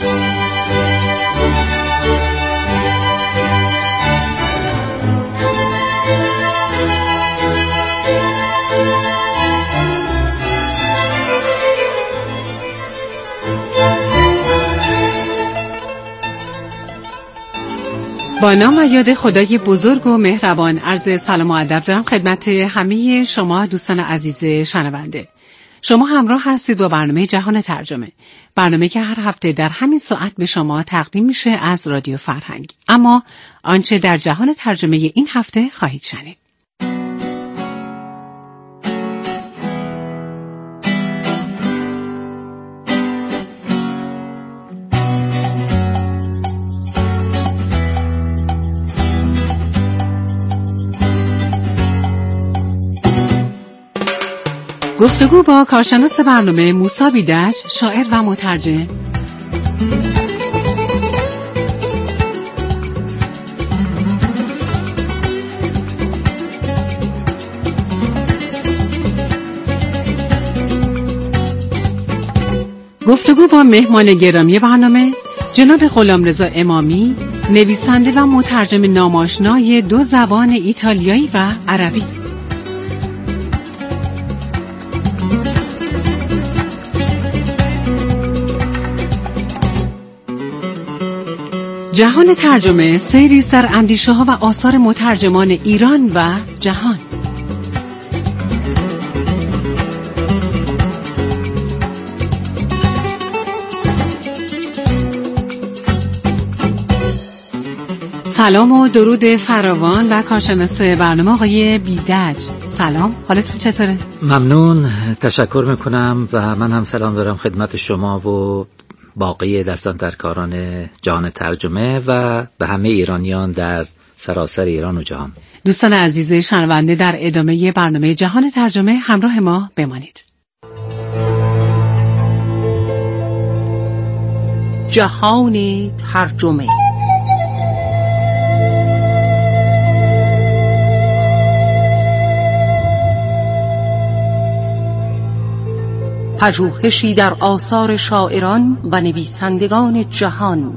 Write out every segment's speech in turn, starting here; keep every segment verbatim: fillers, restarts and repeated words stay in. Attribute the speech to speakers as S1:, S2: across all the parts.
S1: با نام و یاد خدای بزرگ و مهربان عرض سلام و ادب دارم خدمت همه شما دوستان عزیز شنونده. شما همراه هستید با برنامه جهان ترجمه، برنامه که هر هفته در همین ساعت به شما تقدیم میشه از رادیو فرهنگ. اما آنچه در جهان ترجمه این هفته خواهید شنید. گفتگو با کارشناس برنامه موسی بیدج، شاعر و مترجم. گفتگو با مهمان گرامی برنامه جناب غلامرضا امامی، نویسنده و مترجم ناماشنای دو زبان ایتالیایی و عربی. جهان ترجمه سیری در اندیشه ها و آثار مترجمان ایران و جهان. سلام و درود فراوان و کارشناس برنامه آقای بیدج. سلام، حالتون چطوره؟
S2: ممنون، تشکر میکنم و من هم سلام دارم خدمت شما و باقی دستان در کاران جهان ترجمه و به همه ایرانیان در سراسر ایران و جهان.
S1: دوستان عزیز شنونده، در ادامه برنامه جهان ترجمه همراه ما بمانید.
S3: جهان ترجمه. پژوهشی در آثار شاعران و نویسندگان جهان.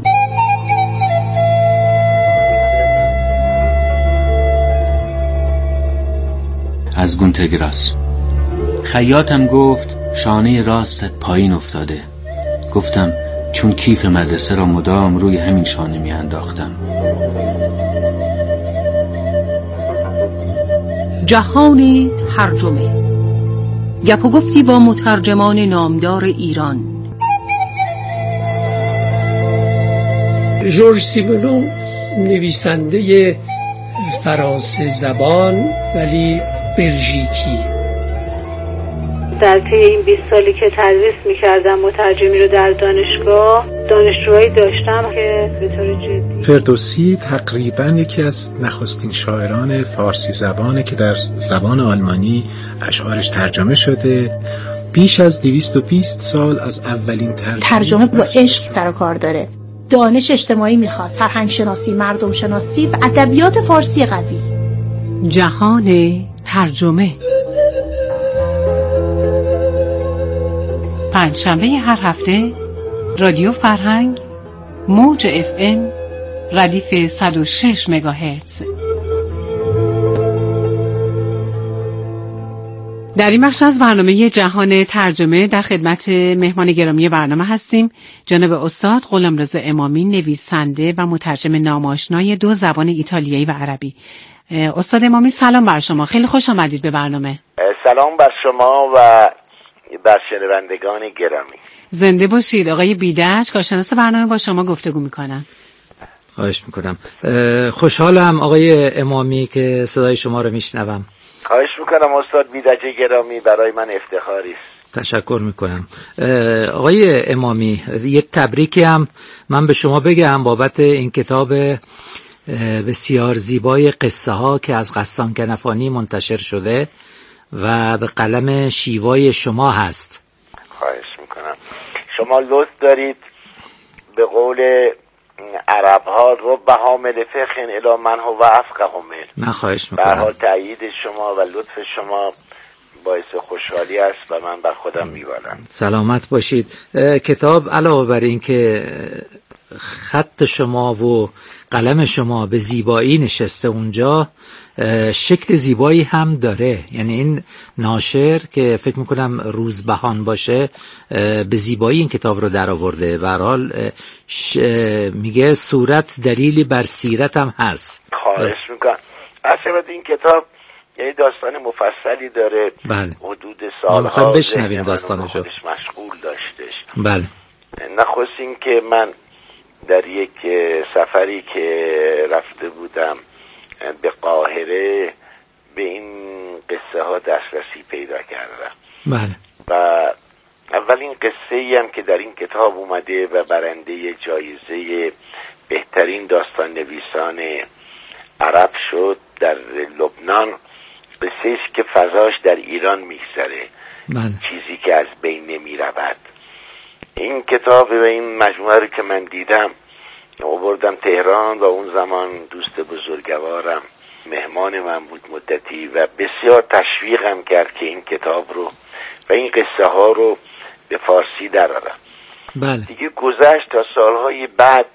S4: از گونتگراس. خیاطم گفت شانه راستت پایین افتاده. گفتم چون کیف مدرسه را مدام روی همین شانه می انداختم.
S3: جهان ترجمه. گپ و گفتی با مترجمان نامدار ایران.
S5: ژورژ سیمونون نویسنده فرانسه زبان ولی بلژیکی.
S6: در طی این بیست سالی که تدریس می‌کردم مترجمی رو در دانشگاه، دانشجوهایی داشتم که به طور جدی.
S7: فردوسی تقریباً یکی از نخستین شاعران فارسی زبانه که در زبان آلمانی اشعارش ترجمه شده. بیش از دویست و بیست سال از اولین ترجمه
S8: ترجمه با عشق سر و کار داره. دانش اجتماعی میخواد، فرهنگ شناسی، مردم شناسی و ادبیات فارسی قوی.
S1: جهان ترجمه. پنجشنبه هر هفته رادیو فرهنگ، موج اف ام، ردیف صد و شش مگاهرتز. در این بخش از برنامه جهان ترجمه در خدمت مهمان گرامی برنامه هستیم جناب استاد غلامرضا امامی، نویسنده و مترجم ناماشنای دو زبان ایتالیایی و عربی. استاد امامی سلام بر شما، خیلی خوش آمدید به برنامه.
S9: سلام بر شما و بر شنوندگان گرامی.
S1: زنده باشید. آقای بیدج، کارشناس برنامه، با شما گفتگو میکنن.
S2: خواهش میکنم. خوشحالم آقای امامی که صدای شما رو میشنوم.
S9: خواهش میکنم استاد بیدج گرامی، برای من افتخاری است.
S2: تشکر میکنم. آقای امامی، یک تبریکی هم من به شما بگم بابت این کتاب بسیار زیبای قصه ها که از غسان کنفانی منتشر شده و به قلم شیوای شما هست.
S9: خواهش میکنم. شما لطف دارید به قول عرب ها رب حامل فقه الی من هو افقه منه.
S2: من خواهش
S9: به
S2: میکنم.
S9: حال تأیید شما و لطف شما باعث خوشحالی است و من بر خودم میبالم.
S2: سلامت باشید. کتاب علاوه بر این که خط شما و قلم شما به زیبایی نشسته اونجا، شکل زیبایی هم داره. یعنی این ناشر که فکر میکنم روزبهان باشه به زیبایی این کتاب رو در آورده. به هر حال میگه صورت دلیلی بر سیرت هم هست.
S9: خواهش میکنم. اصلا این کتاب یه داستان مفصلی داره.
S2: بله.
S9: حدود سالها
S2: بشنویم داستانشو.
S9: خودش مشغول داشتش.
S2: بله.
S9: نخست این که من در یک سفری که رفته بودم به قاهره به این قصه ها دسترسی پیدا کردم.
S2: بله.
S9: و اولین قصه ای هم که در این کتاب اومده و برنده جایزه بهترین داستان نویسان عرب شد در لبنان، قصه است که فضاش در ایران میگذره.
S2: بله.
S9: چیزی که از بین نمی رود. این کتاب و این مجموعه رو که من دیدم آوردم تهران و اون زمان دوست بزرگوارم مهمان من بود مدتی و بسیار تشویقم کرد که این کتاب رو و این قصه ها رو به فارسی درآورم.
S2: بله.
S9: دیگه گذشت تا سالهای بعد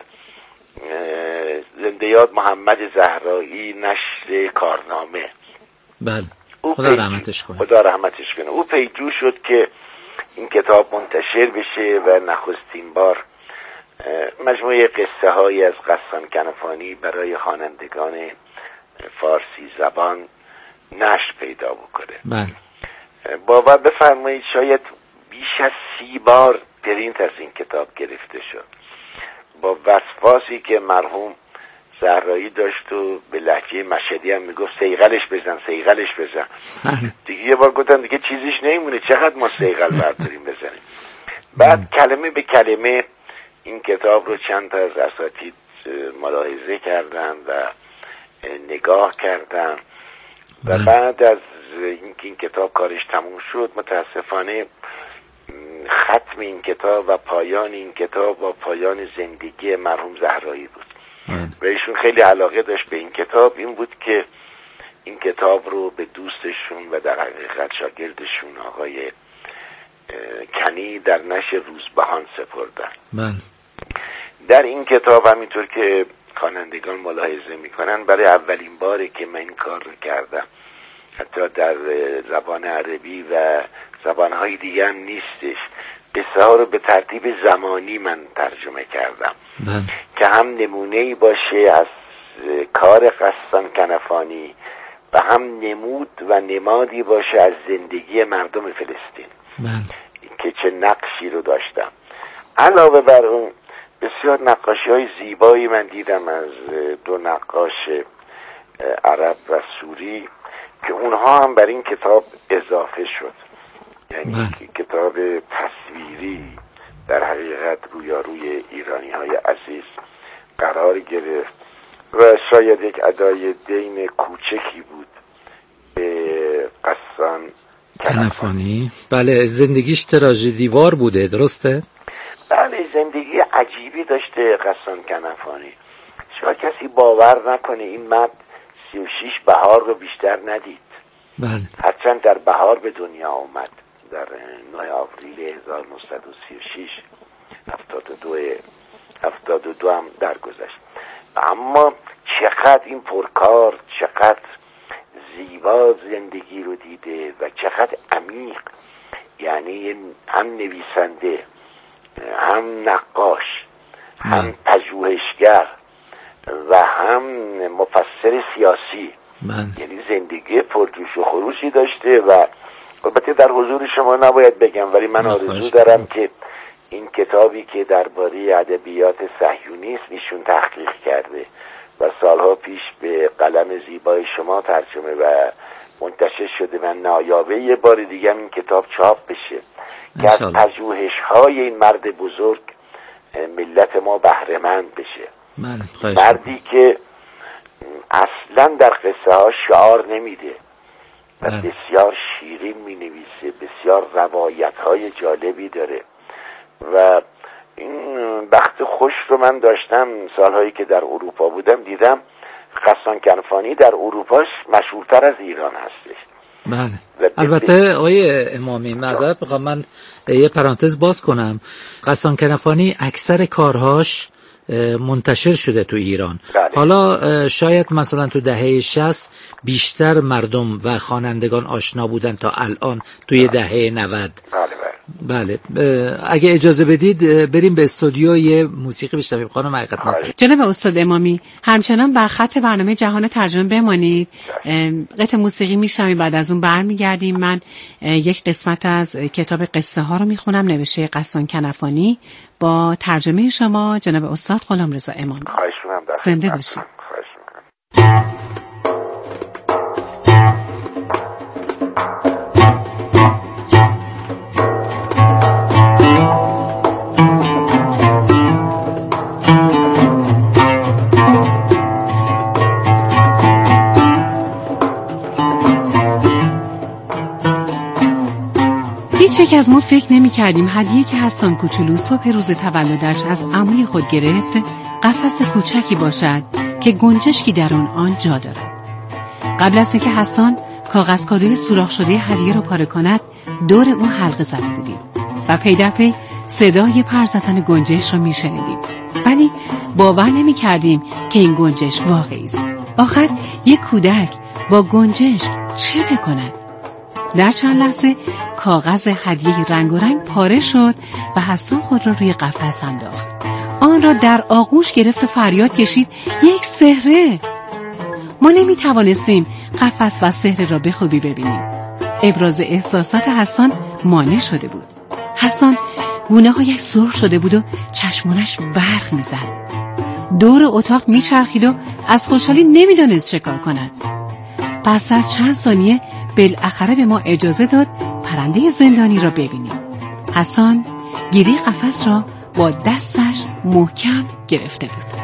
S9: زنده یاد محمد زهرایی نشر کارنامه.
S2: بله. خدا رحمتش کنه.
S9: خدا رحمتش کنه. او پیجو شد که این کتاب منتشر بشه و نخستین بار مجموعه قصه های از غسان کنفانی برای خوانندگان فارسی زبان نشر پیدا بکنه.
S2: بله.
S9: باور بفرمایید شاید بیش از سی بار پرینت از این کتاب گرفته شد با وسواسی که مرحوم زهرایی داشت و به لهجه مشهدی هم میگفت سیغلش بزن سیغلش بزن. دیگه یه بار گفتم دیگه چیزیش نمیمونه، چقدر ما سیغل برداریم بزنیم. بعد کلمه به کلمه این کتاب رو چند تا از اساتید ملاحظه کردن و نگاه کردن و بعد از اینکه این کتاب کارش تموم شد متاسفانه ختم این کتاب و پایان این کتاب و پایان زندگی مرحوم زهرایی بود و ایشون خیلی علاقه داشت به این کتاب. این بود که این کتاب رو به دوستشون و در حقیقت شاگردشون آقای کنی در نشر روزبهان سپردن.
S2: بله.
S9: در این کتاب همینطور که خوانندگان ملاحظه میکنن برای اولین باره که من این کار رو کردم، حتی در زبان عربی و زبانهای دیگه هم نیستش، قصه ها رو به ترتیب زمانی من ترجمه کردم.
S2: بله.
S9: که هم نمونه‌ای باشه از کار غسان کنفانی و هم نمود و نمادی باشه از زندگی مردم فلسطین.
S2: بله.
S9: که چه نقشی رو داشتم. علاوه بر اون بسیار نقاشی های زیبایی من دیدم از دو نقاش عرب و سوری که اونها هم بر این کتاب اضافه شد. یعنی
S2: بله.
S9: کتاب تصویری در حقیقت رویاروی ایرانی های عزیز قرار گرفت و شاید یک ادای دین کوچکی بود به غسان
S2: کنفانی. بله. زندگیش تراژدیوار بوده، درسته؟
S9: بله، زندگی عجیبی داشته غسان کنفانی. شاید کسی باور نکنه این مرد سی و شش بهار رو بیشتر ندید.
S2: بله.
S9: هرچند در بهار به دنیا آمد در نه آوریل هزار و نهصد و سی و شش هفتاد و دو هفتاد و دو هم درگذشت. اما چقدر این پرکار، چقدر زیبا زندگی رو دیده و چقدر عمیق. یعنی هم نویسنده، هم نقاش، هم پژوهشگر و هم مفسر سیاسی.
S2: من.
S9: یعنی زندگی پرجوش و خروشی داشته و البته در حضور شما نباید بگم، ولی من آرزو دارم که این کتابی که درباره ادبیات صهیونیسم ایشون تحقیق کرده و سالها پیش به قلم زیبای شما ترجمه و منتشر شده و نایابه یه بار دیگه این کتاب چاپ بشه که از پژوهش‌های این مرد بزرگ ملت ما بهره‌مند بشه. مردی که اصلا در قصه ها شعار نمیده و بسیار شیرین می نویسه، بسیار روایت های جالبی داره و این بخت خوش رو من داشتم سالهایی که در اروپا بودم دیدم غسان کنفانی در اروپاش مشهورتر از ایران هستش.
S2: بله. البته آقای امامی معذرت میخوام من یه پرانتز باز کنم. غسان کنفانی اکثر کارهاش منتشر شده تو ایران.
S9: بله.
S2: حالا شاید مثلا تو دهه شصت بیشتر مردم و خوانندگان آشنا بودن تا الان توی دهه نود.
S9: بله
S2: بله. اگه اجازه بدید بریم به استودیو یه موسیقی بشنویم خانم حقیقت ناصری.
S1: جناب استاد امامی همچنان بر خط برنامه جهان ترجمه بمانید. قطعه موسیقی میشنویم، بعد از اون برمیگردیم. من یک قسمت از کتاب قصه ها رو میخونم نوشته غسان کنفانی با ترجمه شما جناب استاد غلامرضا امامی.
S9: خواهش می‌کنم.
S1: زنده باشید.
S9: خواهش می‌کنم.
S1: هیچ یک از ما فکر نمی کردیم هدیه که حسان کوچولو صبح روز تولدش از عموی خود گرفت قفس کوچکی باشد که گنجشکی در اون آن جا دارد. قبل از اینکه حسان کاغذ کادوی سوراخ شده هدیه رو پاره کند دور اون حلقه زده بودیم و پی در پی صدای پر زدن گنجش رو می شنیدیم، ولی باور نمی کردیم که این گنجش واقعی است. آخر یک کودک با گنجش چه بکند؟ در چند لحظه کاغذ هدیه رنگ و رنگ پاره شد و حسان خود را روی قفس انداخت. آن را در آغوش گرفت و فریاد کشید یک سحره. ما نمی توانستیم قفس و سحره را به خوبی ببینیم. ابراز احساسات حسان مانع شده بود. حسان گونه هایش سرخ شده بود و چشمانش برق می زد. دور اتاق می چرخید و از خوشحالی نمی دانست چه کار کند. پس از چند ثانیه بالاخره به ما اجازه داد پرنده زندانی را ببینیم. حسان گیری قفس را با دستش محکم گرفته بود.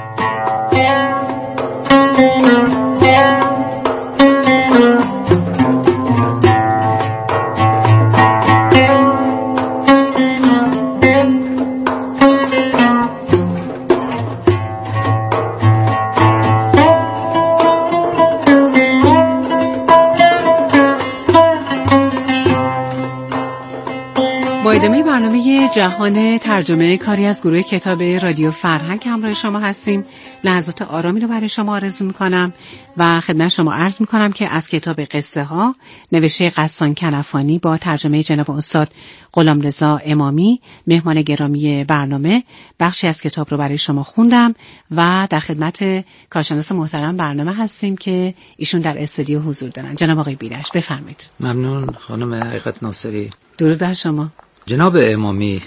S1: با ادامه برنامه جهان ترجمه کاری از گروه کتاب رادیو فرهنگ همراه شما هستیم. لحظات آرامی رو برای شما آرزو میکنم و خدمت شما عرض میکنم که از کتاب قصه ها نوشته غسان کنفانی با ترجمه جناب استاد غلامرضا امامی مهمان گرامی برنامه بخشی از کتاب رو برای شما خوندم و در خدمت کارشناس محترم برنامه هستیم که ایشون در استودیو حضور دارن. جناب آقای بیدش بفرمایید.
S2: ممنون خانم حقیقت ناصری.
S1: درود بر شما.
S2: جناب امامی،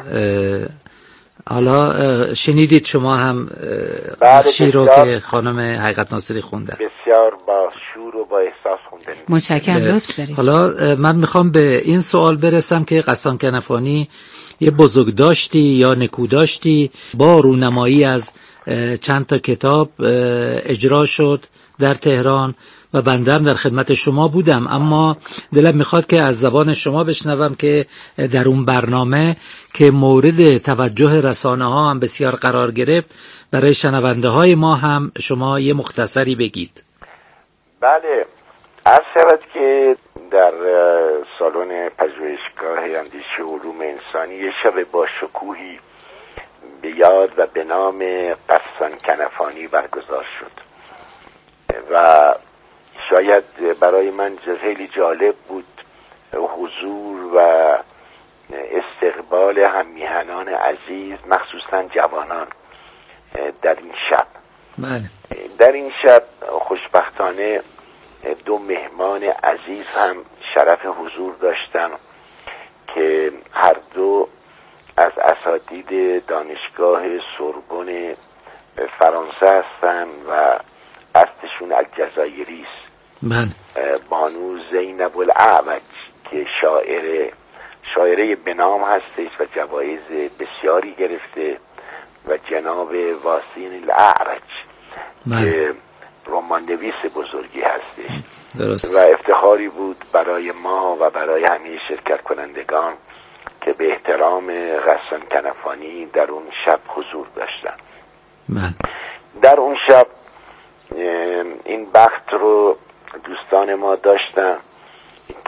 S2: حالا شنیدید شما هم بخشی رو که خانم حقیقت ناصری خوندن.
S9: بسیار با شور و با احساس خوندن.
S1: متشکرم، لطف دارید.
S2: حالا من میخوام به این سوال برسم که غسان کنفانی یه بزرگداشتی یا نکوداشتی با رونمایی از چند تا کتاب اجرا شد در تهران و بنده هم در خدمت شما بودم، اما دلم میخواد که از زبان شما بشنوم که در اون برنامه که مورد توجه رسانه ها هم بسیار قرار گرفت برای شنونده های ما هم شما یه مختصری بگید.
S9: بله، عرض شود که در سالن پژوهشگاه اندیشه علوم انسانی یه شب با شکوهی به یاد و به نام غسان کنفانی برگزار شد و شاید برای من خیلی جالب بود حضور و استقبال هممیهنان عزیز، مخصوصا جوانان در این شب.
S2: بله.
S9: در این شب خوشبختانه دو مهمان عزیز هم شرف حضور داشتم که هر دو از اساتید دانشگاه سوربن فرانسه هستن و اصلشون الجزایری است.
S2: بله.
S9: بانو زینب الاعوج که شاعر شاعره به نام هستش و جوایز بسیاری گرفته و جناب واسین الاعرج که رمان نویس بزرگی هستش.
S2: درست.
S9: و افتخاری بود برای ما و برای همه شرکت کنندگان که به احترام غسان کنفانی در اون شب حضور داشتن.
S2: بله.
S9: در اون شب این بخت رو دوستان ما داشتن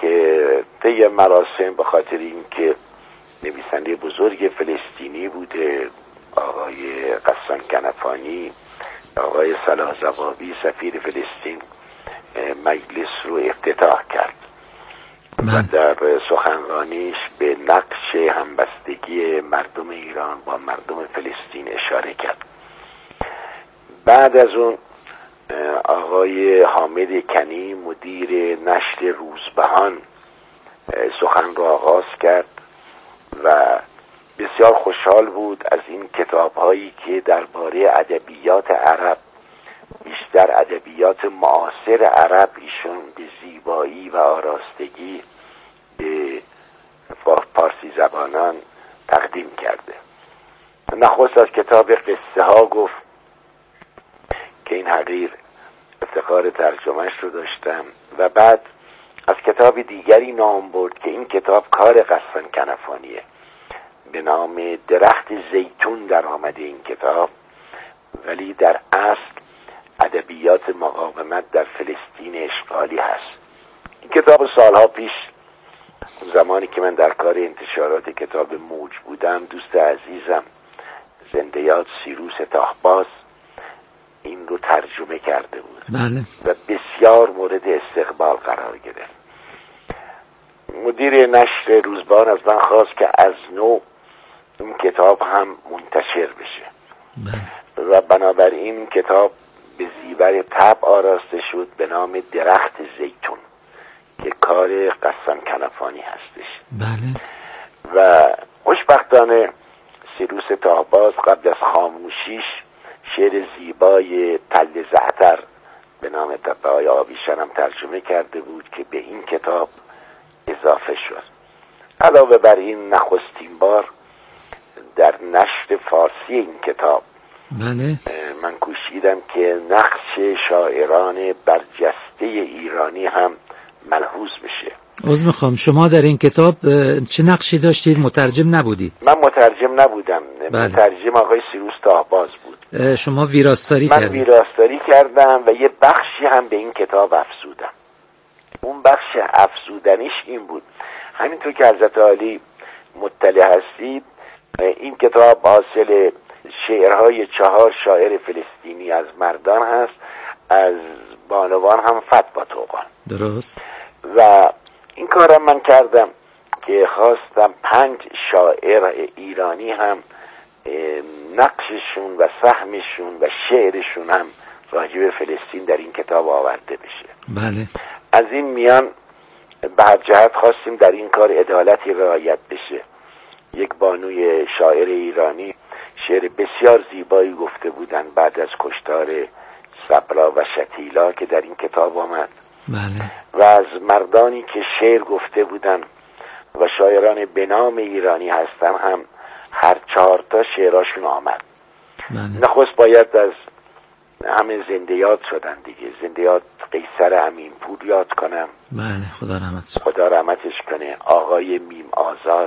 S9: که طی مراسم به خاطر اینکه نویسنده بزرگ فلسطینی بوده، آقای غسان کنفانی، آقای صلاح زوابی سفیر فلسطین مجلس رو افتتاح کرد و در سخنرانیش به نقش همبستگی مردم ایران با مردم فلسطین اشاره کرد. بعد از اون آقای حامد کنی مدیر نشر روزبهان سخن را آغاز کرد و بسیار خوشحال بود از این کتاب هایی که درباره ادبیات عرب، بیشتر ادبیات معاصر عرب، ایشون به زیبایی و آراستگی به فارسی زبانان تقدیم کرده. نخست از کتاب قصه ها گفت که این حقیر افتخار ترجمهش رو داشتم و بعد از کتاب دیگری نام برد که این کتاب کار غسان کنفانیه، به نام درخت زیتون در آمده این کتاب، ولی در اصل ادبیات مقاومت در فلسطین اشغالی هست. این کتاب سالها پیش زمانی که من در کار انتشارات کتاب موج بودم، دوست عزیزم زنده یاد سیروس تاهباز این رو ترجمه کرده بود.
S2: بله.
S9: و بسیار مورد استقبال قرار گرفت. مدیر نشر روزبهان از من خواست که از نو این کتاب هم منتشر بشه. بله. و بنابراین این کتاب به زیور طبع آراسته شد به نام درخت زیتون که کار غسان کنفانی هستش.
S2: بله.
S9: و خوشبختانه سیروس تاهباز قبل از خاموشیش شعر زیبای تل زعتر به نام تبعای آبیشن هم ترجمه کرده بود که به این کتاب اضافه شد. علاوه بر این نخستین بار در نشر فارسی این کتاب
S2: بله.
S9: من کوشیدم که نقش شاعران برجسته ایرانی هم ملحوظ بشه.
S2: عذر میخوام، شما در این کتاب چه نقشی داشتید؟ مترجم نبودید؟
S9: من مترجم نبودم.
S2: بله.
S9: مترجم آقای سیروس تاهباز بود.
S2: شما ویراستاری
S9: من
S2: کردید؟
S9: من ویراستاری کردم و یه بخشی هم به این کتاب افزودم. اون بخش افزودنیش این بود، همینطور که حضرت عالی مطلع هستید، این کتاب حاصل شعرهای چهار شاعر فلسطینی از مردان هست، از بانوان هم فتوی توقان.
S2: درست.
S9: و این کارم من کردم که خواستم پنج شاعر ایرانی هم نقششون و سهمشون و شعرشون هم راجع به فلسطین در این کتاب آورده بشه.
S2: بله.
S9: از این میان به هر جهت خواستیم در این کار عدالتی رعایت بشه. یک بانوی شاعر ایرانی شعر بسیار زیبایی گفته بودن بعد از کشتار صبرا و شتیلا که در این کتاب آمد.
S2: بله.
S9: و از مردانی که شعر گفته بودن و شاعران به نام ایرانی هستن هم هر چهار تا شعراشون آمد.
S2: بله.
S9: نخست باید از همه زنده یاد شدن دیگه، زنده یاد قیصر امینپور یاد کنم.
S2: بله، خدا رحمتش
S9: خدا رحمتش کنه. آقای میم آزاد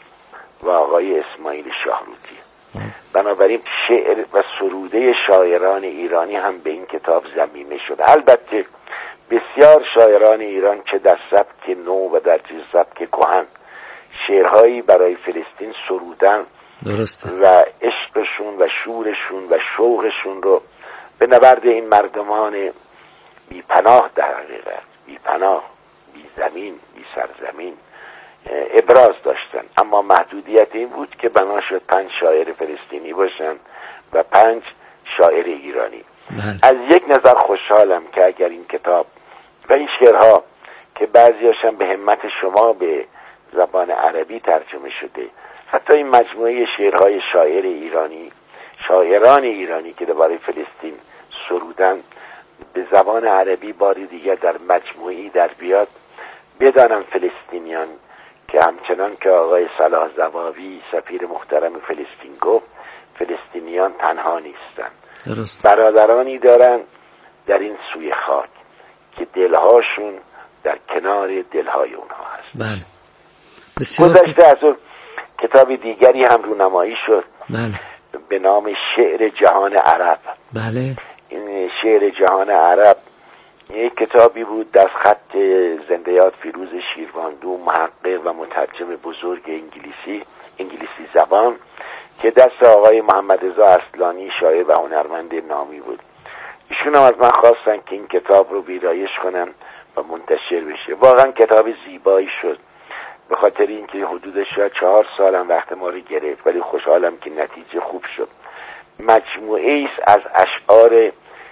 S9: و آقای اسماعیل شاهروتی. بنابراین شعر و سروده شاعران ایرانی هم به این کتاب ضمیمه شده. البته بسیار شاعران ایران چه در سبک نو و در سبک کهن شعرهایی برای فلسطین سرودن.
S2: درسته.
S9: و عشقشون و شورشون و شوقشون رو به نبرد این مردمان بی پناه، در حقیقت بی پناه، بی زمین، بی سرزمین ابراز داشتن. اما محدودیت این بود که بنا شد پنج شاعر فلسطینی باشن و پنج شاعر ایرانی.
S2: بله.
S9: از یک نظر خوشحالم که اگر این کتاب و این شعرها که بعضیاشم به همت شما به زبان عربی ترجمه شده، حتی این مجموعه شعرهای شاعر ایرانی، شاعران ایرانی که درباره فلسطین سرودن، به زبان عربی باری دیگر در مجموعی در بیاد، بدانم فلسطینیان که همچنان که آقای صلاح زوابی سفیر محترم فلسطین گفت، فلسطینیان تنها نیستن.
S2: درست.
S9: برادرانی دارن در این سوی خاک که دلهاشون در کنار دلهای اونها هست.
S2: بله. بسیار
S9: گذشته از اون کتاب دیگری هم رونمایی شد.
S2: بله.
S9: به نام شعر جهان عرب.
S2: بله.
S9: این شعر جهان عرب یک کتابی بود در خط زنده‌یاد فیروز شیروانلو، محقق و مترجم بزرگ انگلیسی انگلیسی زبان که دست آقای محمد رضا اصلانی شاعر و هنرمند نامی بود. ایشون هم از من خواستن که این کتاب رو ویرایش کنم و منتشر بشه. واقعا کتاب زیبایی شد، به خاطر اینکه حدود شاید چهار سالم وقت ما رو گرفت، ولی خوشحالم که نتیجه خوب شد. مجموعه است از اشعار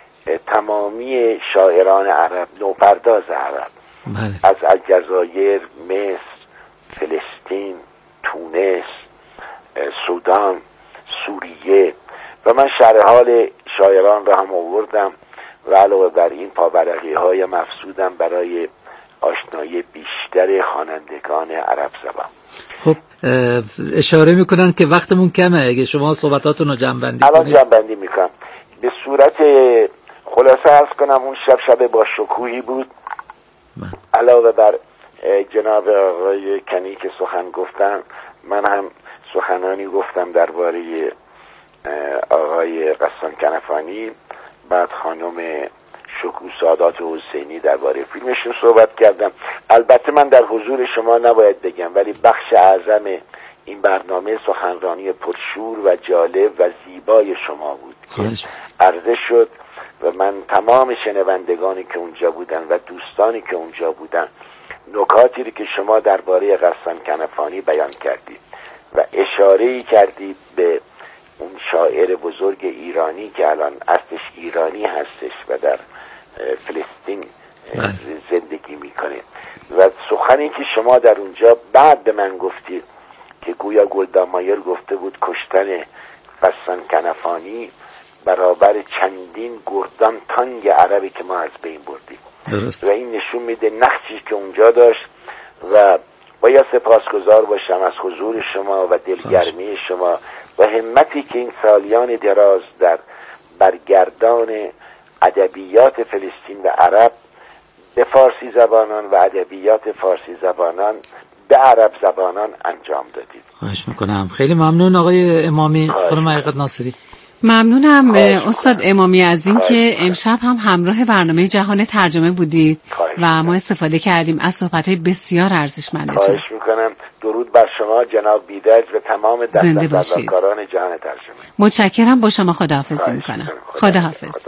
S9: تمامی شاعران عرب، نوپرداز عرب،
S2: بله.
S9: از الجزایر، مصر، فلسطین، تونس، سودان، سوریه، و من شرح حال شاعران را هم آوردم و علاوه بر این پاورقی های مفسودم برای آشنایی بیشتر خوانندگان عرب زبان.
S2: خب اشاره میکنن که وقتمون کمه، اگه شما صحبتاتون رو جمع بندی
S9: الان
S2: کنید.
S9: جمع بندی میکنم. به صورت خلاصه عرض کنم اون شب شب با شکوهی بود. من. علاوه بر جناب آقای کنی که سخن گفتن، من هم سخنانی گفتم درباره آقای قسان کنفانی، بعد خانم شکوه سادات حسینی درباره فیلمشون صحبت کردم. البته من در حضور شما نباید بگم، ولی بخش اعظم این برنامه سخنرانی پرشور و جالب و زیبای شما بود که عرضه شد و من تمام شنوندگانی که اونجا بودن و دوستانی که اونجا بودن نکاتی رو که شما درباره قسان کنفانی بیان کردید و اشاره‌ای کردید به اون شاعر بزرگ ایرانی که الان اصلش ایرانی هستش و در فلسطین زندگی میکنه و سخنی که شما در اونجا بعد به من گفتید که گویا گلدا مایر گفته بود کشتن قسان کنفانی برابر چندین گردان تانگ عربی که ما از بین بردیم. درست. و این نشون میده نقشی که اونجا داشت و باید سپاسگزار باشم از حضور شما و دلگرمی شما و همتی که این سالیان دراز در برگردان ادبیات فلسطین و عرب به فارسی زبانان و ادبیات فارسی زبانان به عرب زبانان انجام دادید.
S2: خواهش میکنم. خیلی ممنون آقای امامی. خانم حقیقت ناصری.
S1: ممنونم استاد امامی از این که امشب هم همراه برنامه جهان ترجمه بودید و ما استفاده کردیم از صحبت‌های بسیار ارزشمندتون.
S9: خواهش میکنم. درود بر شما جناب بیدرج و تمام دستاندرکاران جهان ترجمه.
S1: متشکرم. با شما خداحافظی میکنم. خداحافظ.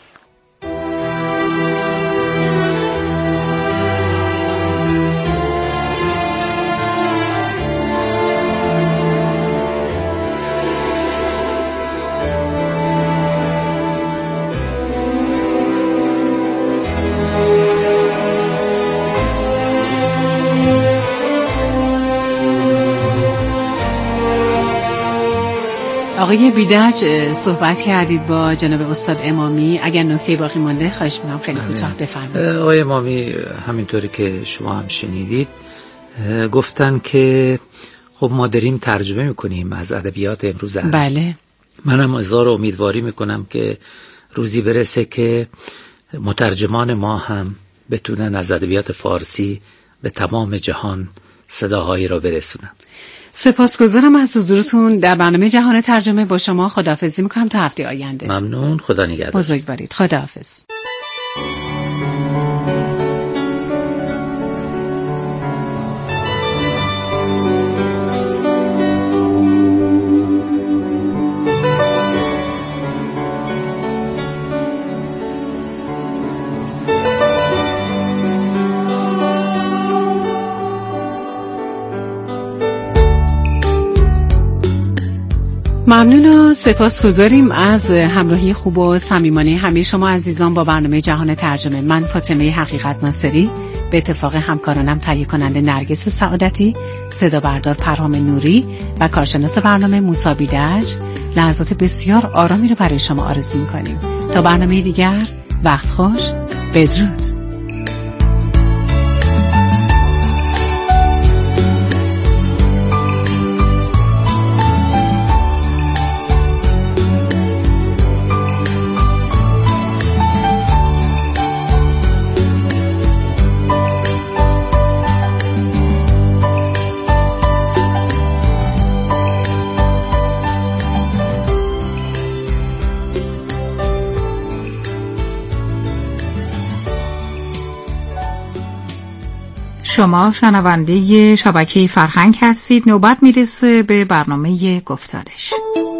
S1: آقای بیدرج صحبت کردید با جناب استاد امامی. اگر نکته باقی مونده خواهش می‌کنم خیلی کوتاه بفرمایید.
S2: آقای امامی همینطوری که شما هم شنیدید گفتن که خب ما داریم ترجمه میکنیم از ادبیات امروز عرب.
S1: بله.
S2: منم اظهار امیدواری میکنم که روزی برسه که مترجمان ما هم بتونن از ادبیات فارسی به تمام جهان صداهایی را برسونن.
S1: سپاسگزارم از حضورتون در برنامه جهان ترجمه. با شما خداحافظی میکنم تا هفته آینده.
S2: ممنون. خدا نگهدار.
S1: بزرگوارید. خداحافظ. ممنون و سپاسگزاریم از همراهی خوب و صمیمانه همه شما عزیزان با برنامه جهان ترجمه. من فاطمه حقیقت ناصری به اتفاق همکارانم تهیه کننده نرگس سعادتی، صدا بردار پرهام نوری و کارشناس برنامه موسی بیدرج لحظات بسیار آرامی رو برای شما آرزو می‌کنیم. تا برنامه دیگر وقت خوش. بدرود.
S10: شما شنونده شبکه فرهنگ هستید. نوبت میرسه به برنامه گفتارش.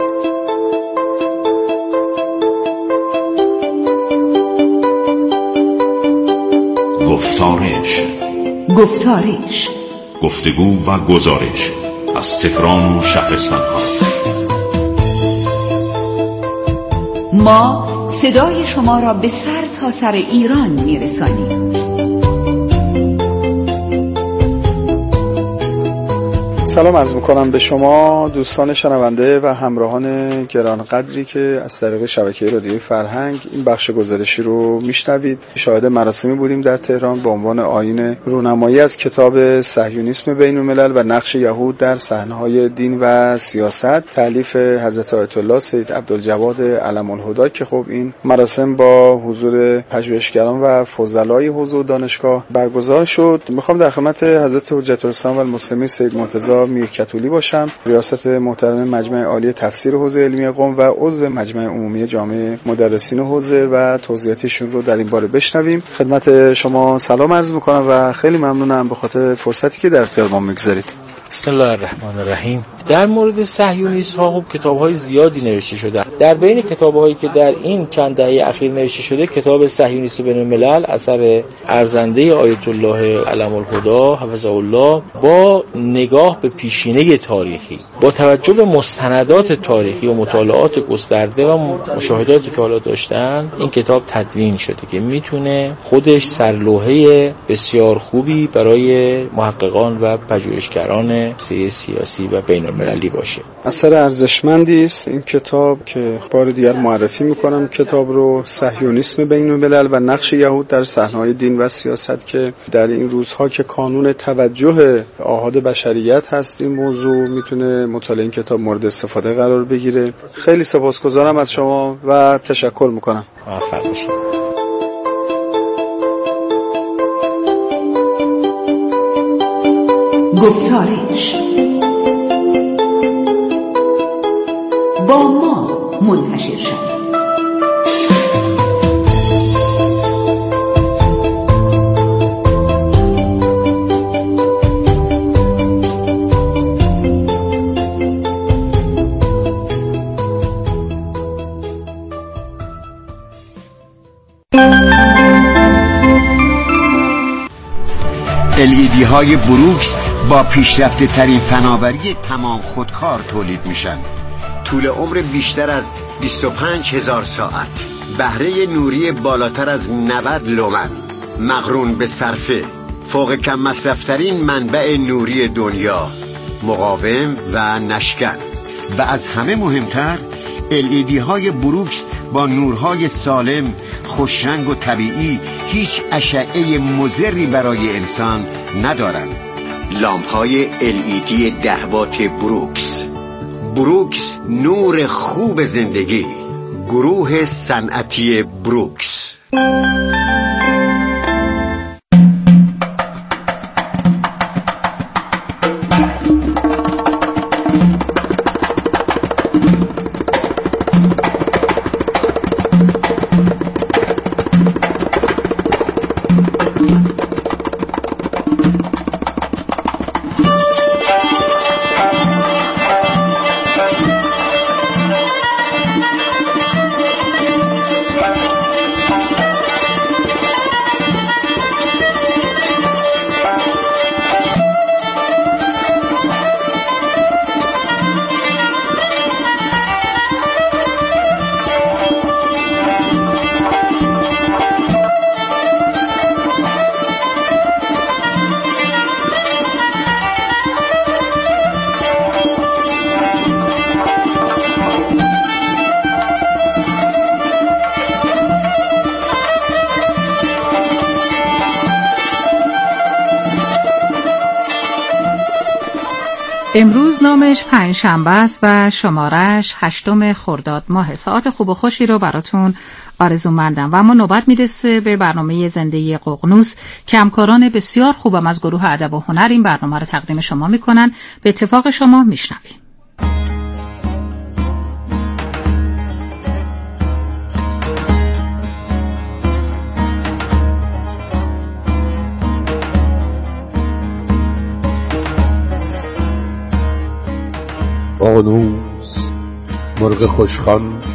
S11: گفتارش
S3: گفتارش
S11: گفتگو و گزارش از تهران و شهرستان ها.
S3: ما صدای شما را به سر تا سر ایران میرسانیم.
S12: سلام عرض میکنم به شما دوستان شنونده و همراهان گرانقدری که از طریق شبکه رادیوی فرهنگ این بخش گزارشی رو میشنوید. شاهد مراسمی بودیم در تهران با عنوان آیین رونمایی از کتاب صهیونیسم بین الملل و نقش یهود در صحنه‌های دین و سیاست، تالیف حضرت آیت الله سید عبدالجواد علم الهدی، که خب این مراسم با حضور پژوهشگران و فضلای حوزه و دانشگاه برگزار شد. میخوام در خدمت حضرت حجت الاسلام و المسلمین سید مرتضی میرکتولی باشم، ریاست محترم مجمع عالی تفسیر حوزه علمی قم و عضو مجمع عمومی جامعه مدرسین حوزه و توضیحاتشون رو در این باره بشنویم. خدمت شما سلام عرض میکنم و خیلی ممنونم به خاطر فرصتی که در اختیار ما میگذارید.
S13: بسم الله الرحمن الرحیم. در مورد صهیونیسم ها خب کتاب‌های زیادی نوشته شده. در بین کتاب‌هایی که در این چند دهه اخیر نوشته شده، کتاب صهیونیسم بین الملل اثر ارزنده آیت الله علم الهدی حفظه الله با نگاه به پیشینه تاریخی، با توجه به مستندات تاریخی و مطالعات گسترده و مشاهداتی که حالا داشتن، این کتاب تدوین شده که میتونه خودش سرلوحه بسیار خوبی برای محققان و پژوهشگران سیاسی و بین المللی باشه.
S12: اثر ارزشمندی است این کتاب که بار دیگر معرفی میکنم کتاب رو، صهیونیسم بین الملل و نقش یهود در صحنه‌های دین و سیاست، که در این روزها که کانون توجه آحاد بشریت هست این موضوع میتونه مطالعه این کتاب مورد استفاده قرار بگیره. خیلی سپاسگزارم از شما و تشکر میکنم.
S13: موفق باشید.
S3: گفتارش با ما منتشر شد.
S14: ال ای دی های بروکس با پیشرفته ترین فناوری تمام خودکار تولید میشن. طول عمر بیشتر از بیست و پنج هزار ساعت، بهره نوری بالاتر از نود لومن، مقرون به صرفه، فوق کم مصرفترین منبع نوری دنیا، مقاوم و نشکن. و از همه مهمتر ال ای دی های بروکس با نورهای سالم، خوشرنگ و طبیعی هیچ اشعه مضری برای انسان ندارند. لامپ های ال ای دی ده وات بروکس. بروکس، نور خوب زندگی. گروه صنعتی بروکس.
S10: امروز نامش پنجشنبه است و شمارش هشتم خرداد ماه. ساعت خوب و خوشی رو براتون آرزومندم و اما نوبت میرسه به برنامه زنده ققنوس که همکاران بسیار خوبم از گروه ادب و هنر این برنامه رو تقدیم شما میکنن. به اتفاق شما میشنویم.
S15: فانوس مرغ خوشخوان